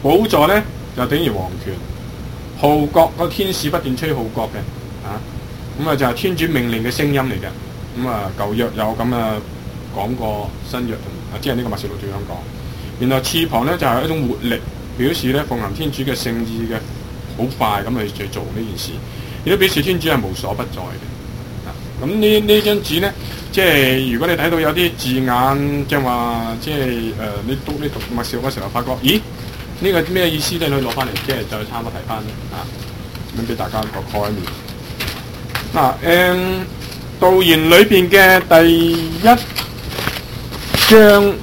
寶座咧就等於皇權，號角個天使不斷吹號角嘅，咁啊就係天主命令嘅聲音嚟嘅。咁啊舊約有咁啊講過，新約即係呢個默示錄咁樣講。然後翅膀咧就係一種活力，表示咧奉行天主嘅聖意嘅，好快咁去做呢件事，亦都表示天主係無所不在嘅。咁呢張紙咧，即係如果你睇到有啲字眼，即係話即係你讀默示錄嘅時候，發覺咦呢個咩意思咧？你可以攞翻嚟，即係再參考睇翻咁俾大家一個概念。導言裏邊嘅第一章，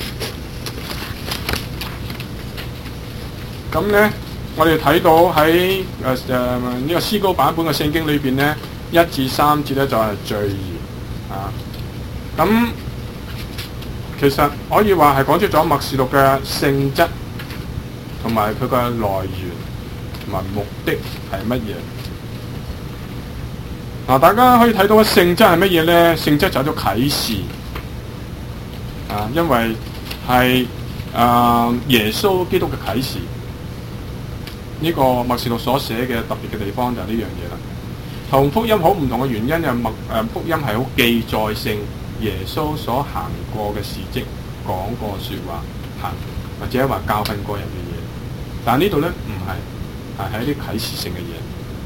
咁咧我哋睇到喺呢個思高版本嘅聖經裏邊咧，1至3節咧就係序言咁其實可以話係講出咗默示錄嘅性質同埋佢嘅來源同埋目的係乜嘢。大家可以睇到嘅性質係乜嘢咧？性質就係咗啟示因為係耶穌基督嘅啟示。呢個默示錄所寫嘅特別嘅地方就係呢樣嘢啦。同福音好唔同嘅原因就福音係好記載性，耶穌所行過嘅事蹟、講過説話、或者話教訓過人嘅嘢。但係呢度咧唔係，係一啲啟示性嘅嘢。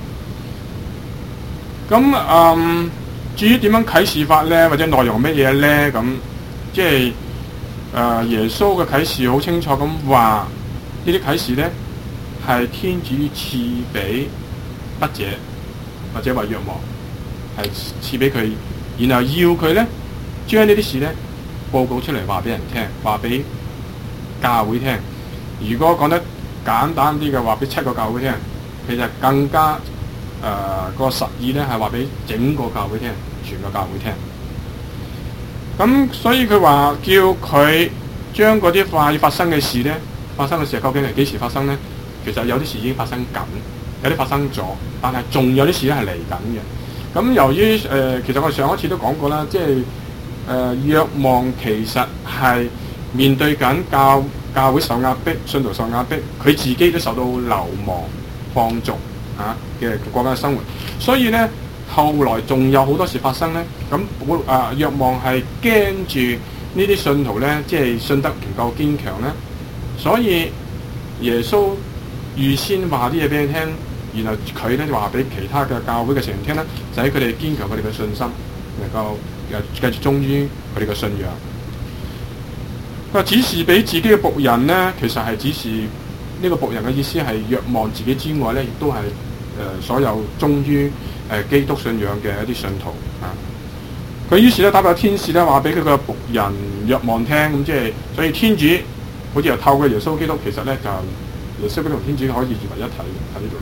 咁至於點樣啟示法咧，或者內容乜嘢咧？咁即係耶穌嘅啟示好清楚咁話，呢啲啟示咧係天主賜俾筆者或者話若望，係賜俾佢，然後要佢咧將呢啲事咧報告出嚟話俾人聽，話俾教會聽。如果講得簡單啲嘅話，俾7個教會聽，其實更加個實意咧係話俾整個教會聽，全個教會聽。咁所以佢話叫佢將嗰啲快發生嘅事咧，發生嘅事究竟係幾時發生咧？其實有啲事已經發生緊，有啲發生咗，但係仲有啲事咧係嚟緊嘅。咁由於其實我上一次都講過啦，即係若望其實係面對緊教會受壓迫、信徒受壓迫，佢自己都受到流亡放逐嘅國家嘅生活，所以咧後來仲有好多事發生咧。咁若望係驚住呢啲信徒咧，即係信得唔夠堅強咧，所以耶穌預先話啲嘢俾你聽，然後佢咧就話俾其他嘅教會嘅成員聽咧，就喺佢哋堅強佢哋嘅信心，能夠繼續忠於佢哋嘅信仰。佢話指示俾自己嘅僕人咧，其實係指示呢個僕人嘅意思係若望自己之外咧，亦都係所有忠於基督信仰嘅一啲信徒佢於是咧打俾天使咧，話俾佢個僕人若望聽，咁即係所以天主好似又透過耶穌基督，其實咧就耶穌基督同天主可以二為一體喺呢度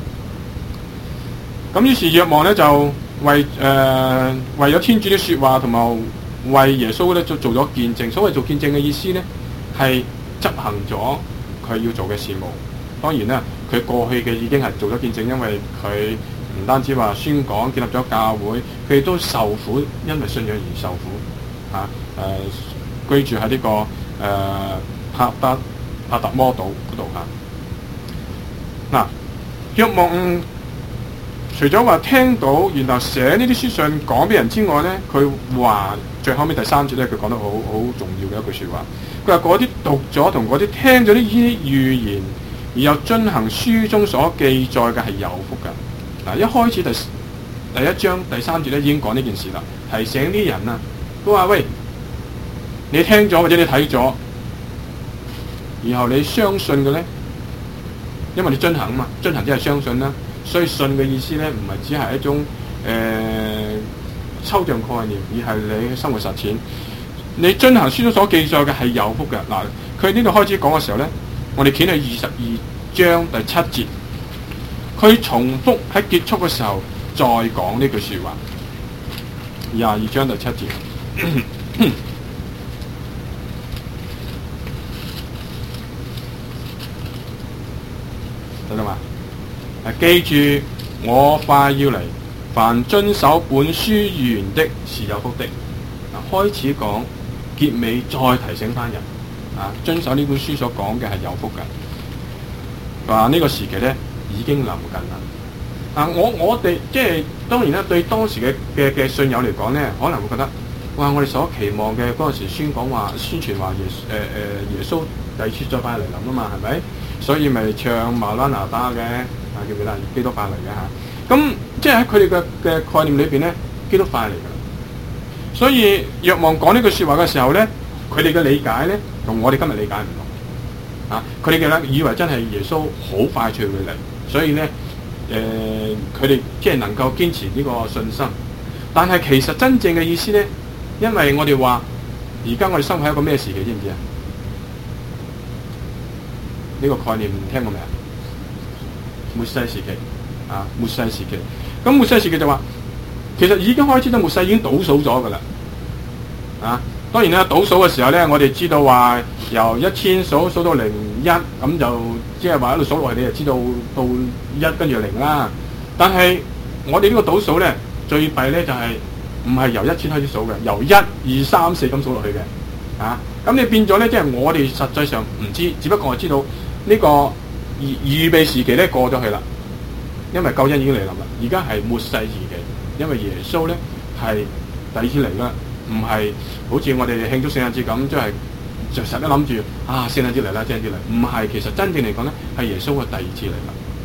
嚟講。咁於是若望咧就為咗天主啲説話同埋為耶穌咧做咗見證。所謂做見證嘅意思咧係執行咗佢要做嘅事務。當然啦，佢過去嘅已經係做咗見證，因為佢唔單止話宣講建立咗教會，佢亦都受苦，因為信仰而受苦居住喺呢個帕特摩島嗰度若望除咗話聽到，然後寫呢啲書信講俾人之外咧，佢話最後尾第3節咧，佢講得好重要嘅一句説話。佢話嗰啲讀咗同嗰啲聽咗呢啲預言，而又遵行書中所記載嘅係有福㗎。一開始第1章第3節咧已經講呢件事啦，提醒啲人啊，佢話喂，你聽咗或者你睇咗，然後你相信嘅咧，因為你遵行啊嘛，遵行即係相信啦。所以信嘅意思咧，唔係只係一種抽象概念，而係你生活實踐。你遵行書中所記載嘅係有福嘅。佢呢度開始講嘅時候咧，我哋掀去22章第7節，佢重複喺結束嘅時候再講呢句説話。22章第7節，得啦嘛？記住，我快要嚟，凡遵守本書預言的是有福的。開始講，結尾再提醒翻人，遵守呢本書所講嘅係有福嘅。 話呢個時期咧已經臨近啦。我哋即係當然啦，對當時嘅信友嚟講咧，可能會覺得，哇！我哋所期望嘅嗰陣時宣傳話耶穌第二次再快嚟臨啊嘛，係咪？所以咪唱馬拉拿打嘅，記唔記得？基督快嚟嘅嚇。咁即係喺佢哋嘅概念裏邊咧，基督快嚟㗎啦。所以若望講呢句説話嘅時候咧，佢哋嘅理解咧，同我哋今日理解唔同。佢哋嘅以為真係耶穌好快脆會嚟，所以咧。佢哋即係能夠堅持呢個信心，但係其實真正嘅意思咧，因為我哋話而家我哋生活喺一個咩時期，知唔知啊？呢個概念聽過未啊？末世時期末世時期。咁末世時期就話，其實已經開始咗末世已經倒數咗噶啦。當然啦，倒數嘅時候咧，我哋知道話由1000數到01，咁就即係話一路數落去，你就知道到1跟住0啦。但係我哋呢個倒數咧，最弊咧就係唔係由1000開始數嘅，由1、2、3、4咁數落去嘅。咁你變咗咧，即係我哋實際上唔知，只不過我知道呢個預備時期咧過咗去啦，因為救恩已經嚟臨啦。而家係末世時期，因為耶穌咧係第二次嚟啦。唔係好似我哋慶祝聖誕節咁，即係就實都諗住聖誕節嚟啦，聖誕節嚟。唔係，其實真正嚟講咧，係耶穌嘅第二次嚟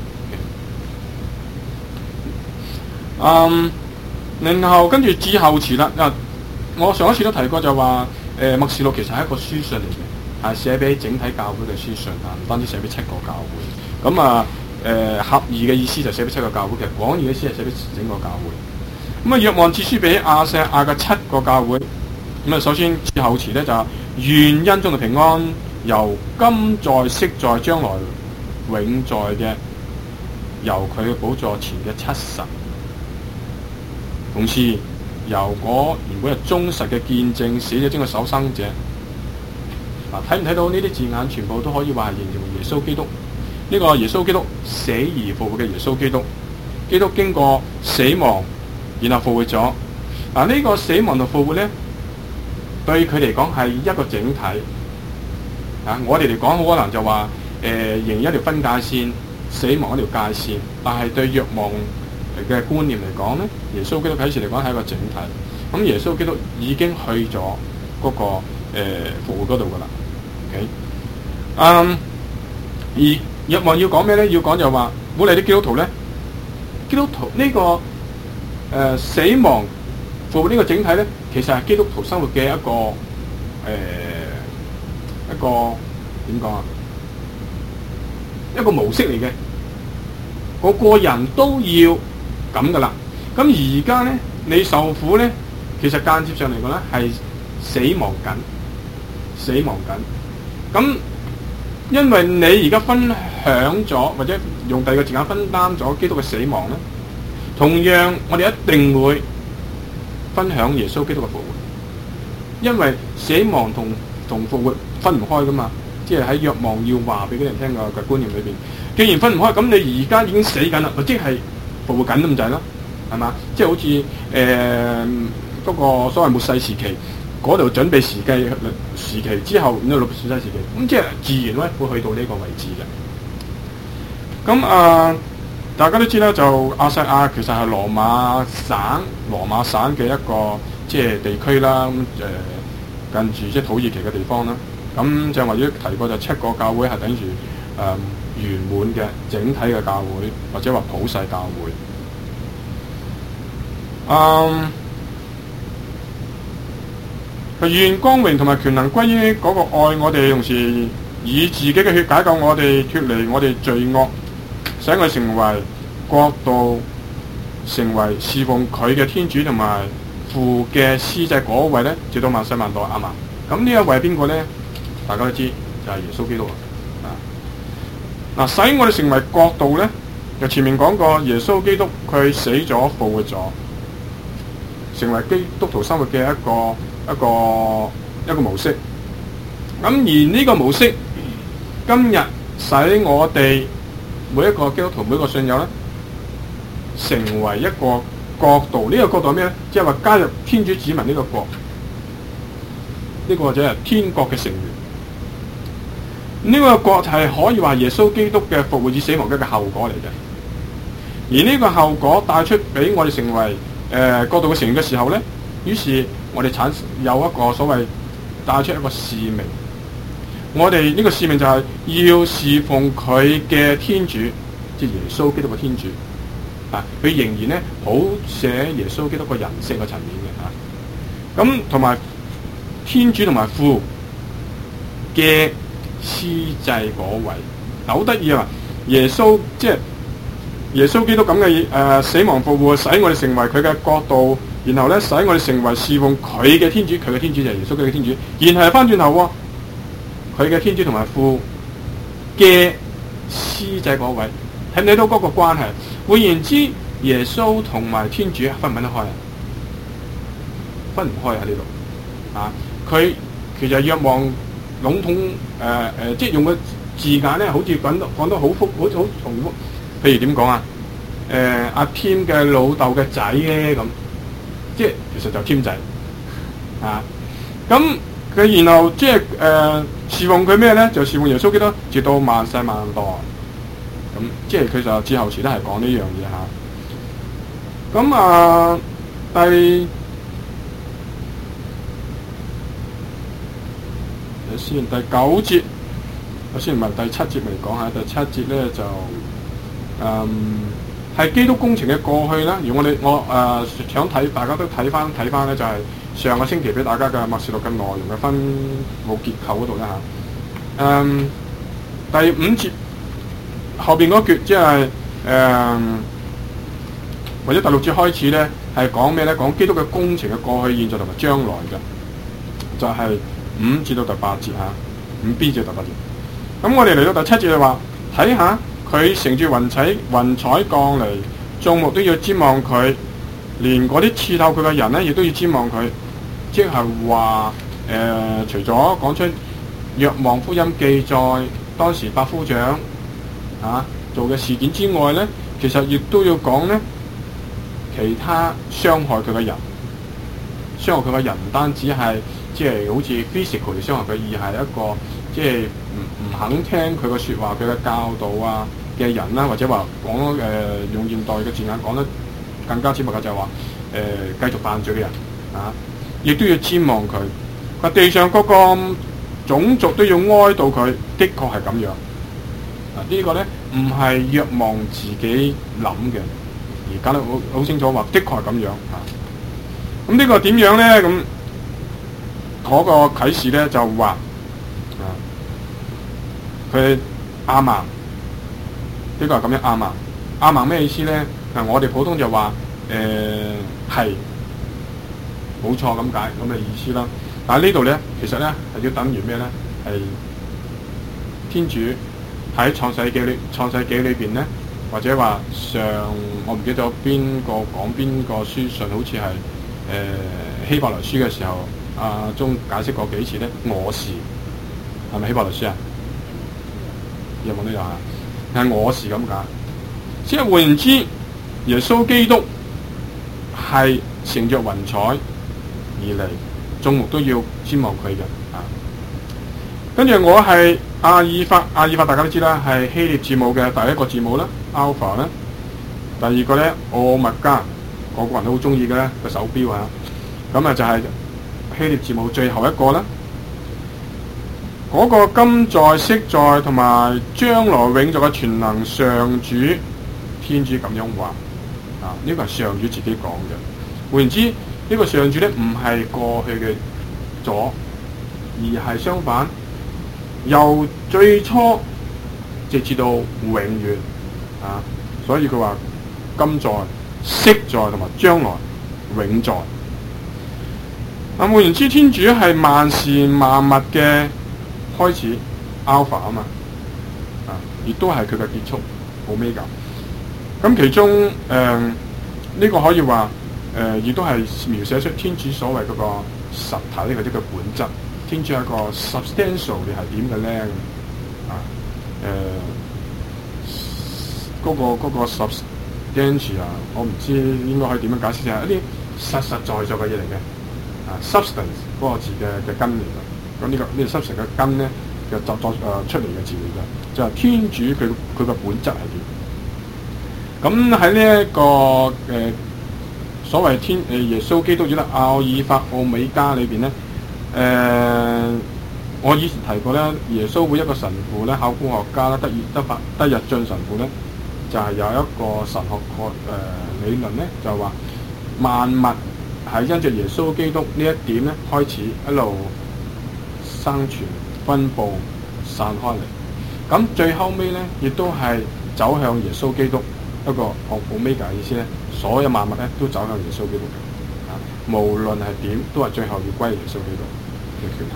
啦。然後跟住至後詞啦。我上一次都提過就話，默示錄其實係一個書信嚟嘅，係寫俾整體教會嘅書信唔單止寫俾7個教會。咁合意嘅意思就寫俾7個教會，其實廣義嘅意思係寫俾整個教會。咁若望賜書俾亞細亞嘅7個教會，咁首先至後詞咧就願恩中嘅平安，由今在昔在將來永在嘅，由佢嘅寶座前嘅7神，同時由嗰原本係忠實嘅見證死者中嘅守生者。睇唔睇到呢啲字眼？全部都可以話係形容耶穌基督。呢個耶穌基督死而復活嘅耶穌基督，基督經過死亡，然後復活咗。呢個死亡同復活咧，對佢嚟講係一個整體。我哋嚟講好可能就話仍然一條分界線，死亡一條界線。但係對若望嘅觀念嚟講咧，耶穌基督啟示嚟講係一個整體。咁耶穌基督已經去咗嗰個復活嗰度噶啦。而若望要講咩咧？要講就話，鼓勵啲基督徒咧，基督徒呢個死亡復活呢個整體咧，其實係基督徒生活嘅一個點講啊？一個模式嚟嘅，個人都要咁噶啦。咁而家咧，你受苦咧，其實間接上嚟講咧係死亡緊。咁因為你而家分享咗，或者用第二個字眼分擔咗基督嘅死亡咧，同樣我哋一定會分享耶穌基督嘅復活，因為死亡同復活分唔開噶嘛。即係喺若望要話俾啲人聽嘅觀念裏邊，既然分唔開，咁你而家已經死緊啦，即係復活緊咁滯啦，係嘛？即係好似嗰個所謂末世時期嗰度準備時期之後，咁就末世時期，咁即係自然咧會去到呢個位置嘅。咁大家都知啦，就亞細亞其實係羅馬省嘅一個即係地區啦。咁近住即係土耳其嘅地方啦。咁就或者提過就7個教會係等住圓滿嘅整體嘅教會，或者話普世教會。願光榮同埋權能歸於嗰個愛我哋，同時以自己嘅血解救我哋，脫離我哋罪惡，使我哋成為國度，成為侍奉佢嘅天主同埋父嘅司祭嗰位咧，直到萬世萬代。啱嘛？咁呢一位係邊個咧？大家都知就係耶穌基督啊！使我哋成為國度咧，就前面講過耶穌基督佢死咗復活咗，成為基督徒生活嘅一個模式。咁而呢個模式今日使我哋每一個基督徒每一個信友咧，成為一個國度。呢個國度係咩咧？即係話加入天主子民呢個國，呢個就係天國嘅成員。 呢個國係可以話耶穌基督嘅復活與死亡嘅一個後果嚟嘅。而呢個後果帶出俾我哋成為國度嘅成員嘅時候咧，於是我哋有一個所謂帶出一個使命。我哋呢個使命就係要侍奉佢嘅天主，即係耶穌基督嘅天主。佢仍然咧好寫耶穌基督個人性嘅層面嘅咁同埋天主同埋父嘅司祭嗰位，好得意啊！耶穌即係耶穌基督咁嘅死亡復活，使我哋成為佢嘅國度，然後咧使我哋成為侍奉佢嘅天主，佢嘅天主就係耶穌基督嘅天主，然後翻轉頭佢嘅天主同埋父嘅司祭嗰位，睇唔睇到嗰個關係？換言之，耶穌同埋天主分唔分得開啊？分唔開喺呢度啊！佢其實若望籠統即係用個字眼咧，好似講得好複，好似好重複。譬如點講啊？阿添嘅老豆嘅仔咧咁，即係其實就添仔啊！咁佢然後即係侍奉佢咩咧？就侍奉耶穌基督，直到萬世萬代。咁即係佢就之後時都係講呢樣嘢嚇。咁第9節，先唔係第7節嚟講下。第7節咧就係基督工程嘅過去啦。如果我想睇，大家都睇翻咧，就係上個星期俾大家嘅默示錄嘅內容嘅分佈結構嗰度啦嚇。第5節後邊嗰橛，即係或者第6節開始咧，係講咩咧？講基督嘅工程嘅過去、現在同埋將來嘅，就係5至到第8節嚇，5b 至到第8節。咁我哋嚟到第7節就話，睇下佢乘住雲彩降嚟，眾目都要瞻望佢，連嗰啲刺透佢嘅人咧，亦都要瞻望佢。即係話除咗講出若望福音記載當時百夫長做嘅事件之外咧，其實亦都要講咧其他傷害佢嘅人。傷害佢嘅人唔單止係即係好似 physical 嚟傷害佢，而係一個即係唔肯聽佢嘅説話、佢嘅教導嘅人啦，或者話講用現代嘅字眼講得更加淺白嘅就係話繼續犯罪嘅人亦都要瞻望佢。地上各個種族都要哀悼佢，的確係咁樣。呢個咧唔係若望自己諗嘅，而講得好清楚話，的確係咁樣咁呢個點樣咧？咁嗰個啟示咧就話佢亞孟，呢個係咁樣亞孟。亞孟咩意思咧？我哋普通就話係冇錯咁解咁嘅意思啦。但係呢度咧，其實咧係要等於咩咧？係天主喺創世紀裏邊咧，或者話我唔記得咗邊個講邊個書信，好似係希伯來書嘅時候，中解釋過幾次咧。我是係咪希伯來書啊？有冇呢個係我是咁解。即係換言之，耶穌基督係乘着雲彩而嚟，眾目都要瞻望佢嘅跟住我係阿爾法大家都知啦，係希臘字母嘅第一個字母啦 ，alpha 啦。第二個咧，奧麥加，個人都好中意嘅咧個手錶咁就係希臘字母最後一個啦。嗰個今在、昔在同埋將來永在嘅全能上主天主咁樣話呢個係上主自己講嘅。換言之，呢個上主咧唔係過去嘅咗，而係相反。由最初直至到永遠所以佢話今在、昔在同埋將來永在。換言之，天主係萬事萬物嘅開始 ，alpha 亦都係佢嘅結束 ，omega。咁其中呢個可以話亦都係描寫出天主所謂嗰個實體或者個本質。天主係一個 substantial 你係點嘅咧？嗰個 substantial 我唔知應該可以點樣解釋，就係一啲實實在在嘅嘢嚟嘅。substance 嗰個字嘅根嚟嘅。咁呢個 substance 嘅根咧出嚟嘅字嚟嘅，就係、是、天主佢嘅本質係點？咁喺呢一個所謂耶穌基督者啦，阿爾法奧美加裏邊咧，我以前提過咧，耶穌會一個神父咧，考古學家啦，德日進神父咧，就係、是、有一個神學理論咧，就話萬物係因着耶穌基督呢一點咧開始一路生存、分佈、散開嚟，咁最後尾咧，亦都係走向耶穌基督一個Omega嘅意思咧，所有萬物咧都走向耶穌基督嘅，無論係點，都係最後要歸耶穌基督嘅權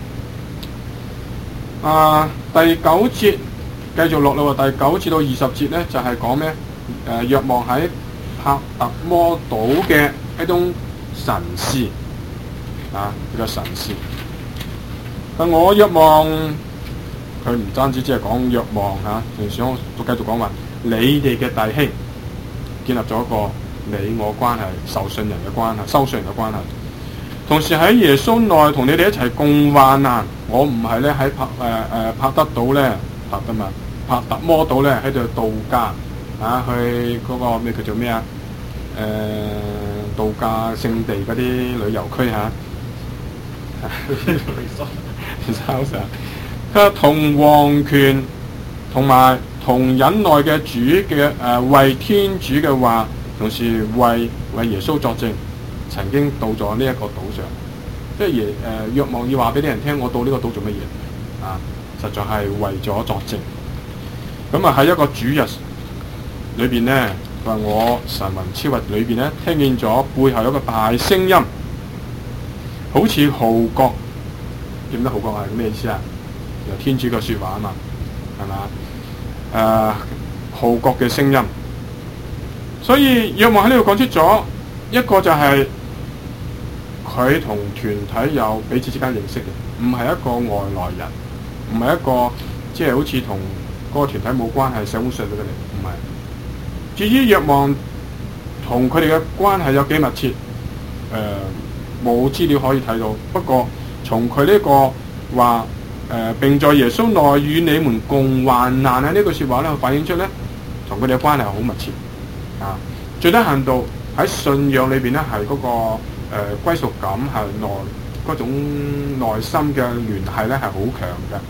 限。第9節繼續落啦喎，第9節到20節咧就係講咩？若望喺帕特摩島嘅一種神視呢個神視。但我若望佢唔單止只係講若望嚇，仲想都繼續講話你哋嘅弟兄建立咗一個你我關係、受信人嘅關係、收信人嘅關係。同時喺耶穌內同你哋一齊共患難。我唔係咧喺帕特摩島咧喺度度假去嗰個咩叫做咩度假勝地嗰啲旅遊區嚇。佢同王權同埋同忍耐嘅主嘅為天主嘅話，同時為耶穌作證，曾經到咗呢一個島上。即係若望要話俾啲人聽，我到呢個島做乜嘢實在係為咗作證。咁喺一個主日裏邊咧，佢話我神魂超拔裏邊咧，聽見咗背後有一個大聲音，好似號角。點得號角係咩意思啊？由天主嘅説話啊嘛，係嘛？號角嘅聲音。所以若望喺呢度講出咗一個就係、佢同團體有彼此之間認識嘅，唔係一個外來人，唔係一個即係好似同嗰個團體冇關係，社會上到佢哋唔係。至於若望同佢哋嘅關係有幾密切，冇資料可以睇到。不過從佢呢個話並在耶穌內與你們共患難呢句説話咧，反映出咧同佢哋嘅關係係好密切最低限度喺信仰裏邊咧係嗰個。歸屬感係嗰種內心嘅聯繫咧係好強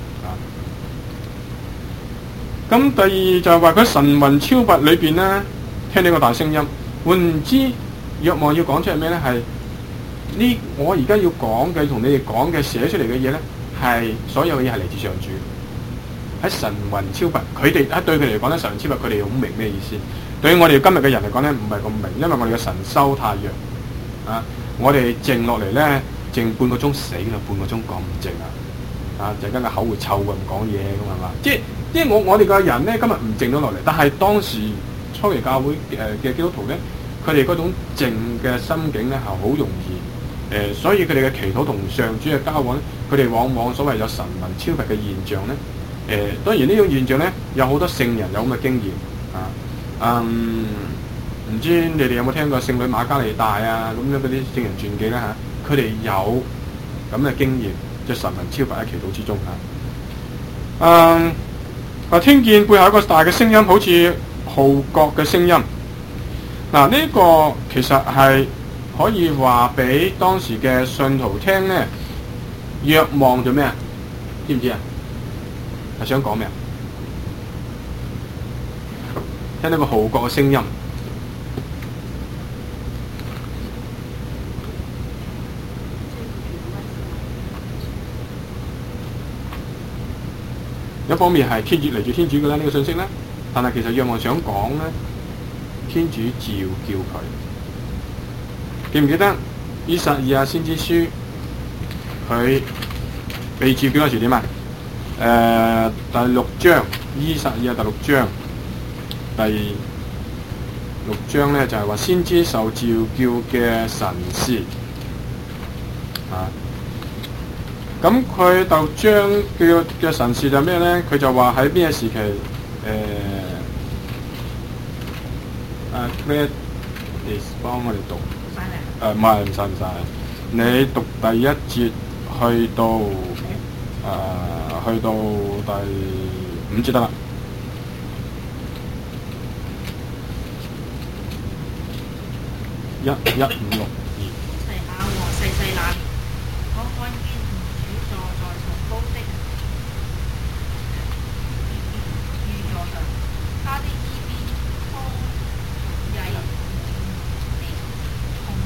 嘅。咁第二就係話佢神魂超拔裏邊咧，聽呢個大聲音。換言之，若望要講出係咩咧？係呢，我而家要講嘅同你哋講嘅寫出嚟嘅嘢咧，係所有嘅嘢係嚟自上主。喺神魂超拔，佢哋對佢哋嚟講咧，神魂超拔佢哋好明咩意思？對於我哋今日嘅人嚟講咧，唔係咁明，因為我哋嘅神修太弱我哋靜落嚟咧，靜半個鐘死啦，半個鐘講唔靜陣間個口會臭嘅，唔講嘢咁係嘛？即係我哋個人咧，今日唔靜咗落嚟，但係當時初期教會嘅基督徒咧，佢哋嗰種靜嘅心境咧係好容易所以佢哋嘅祈禱同上主嘅交往咧，佢哋往往所謂有神魂超拔嘅現象咧，當然呢種現象咧有好多聖人有咁嘅經驗唔知你哋有冇聽過聖女瑪加利大咁樣嗰啲聖人傳記咧佢哋有咁嘅經驗，即係神魂超拔喺祈禱之中聽見背後一個大嘅聲音，好似號角嘅聲音。呢個其實係可以話俾當時嘅信徒聽咧。若望做咩啊？知唔知啊？係想講咩啊？聽到個號角嘅聲音。一方面係嚟自天主嘅呢個信息咧，但係其實若望想講咧，天主召叫佢，記唔記得依撒意亞先知書佢被召叫嗰時點第6章，依撒意亞第6章第6章咧就係話先知受召叫嘅神視咁佢就將佢嘅神視就咩咧？佢就話喺邊個時期Claire is 幫我哋讀唔係唔晒，你讀第1節去到去到第5節得啦。1156。 齊亞和逝世那年，我看見吾主坐在崇高的御座上，他的衣邊鋪纍滿的銅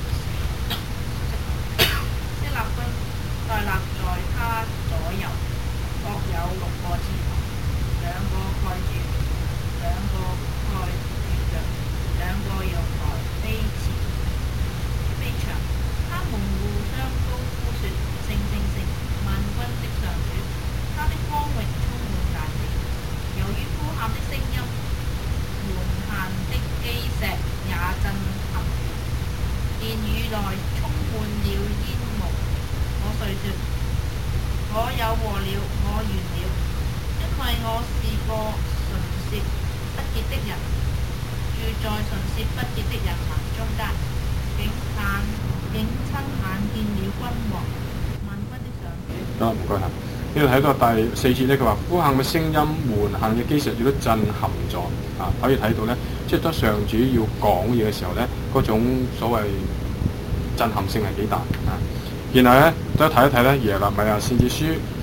色勒軍戴立在他左右，各有6個翅膀，2個蓋住，2個蓋住腳，2個用來飛翔。他們互相高呼說：聖聖聖，萬軍的上主，他的光榮充滿大地。由於呼喊的聲音，門限的基石也震撼了，殿宇內充滿了煙霧。我遂說：我有禍了，我完了，因為我是個唇舌不潔的人，住在唇舌不潔的人民中間，竟親眼見了君王萬軍的上主。 好，唔該嚇。呢度睇到第4節咧，佢話呼喊嘅聲音，門限嘅基石亦都震撼咗啊！可以睇到咧，即係當上主要講嘢嘅時候咧，嗰種所謂震撼性係幾大啊！然後咧，再睇一睇咧，耶肋米亞先知書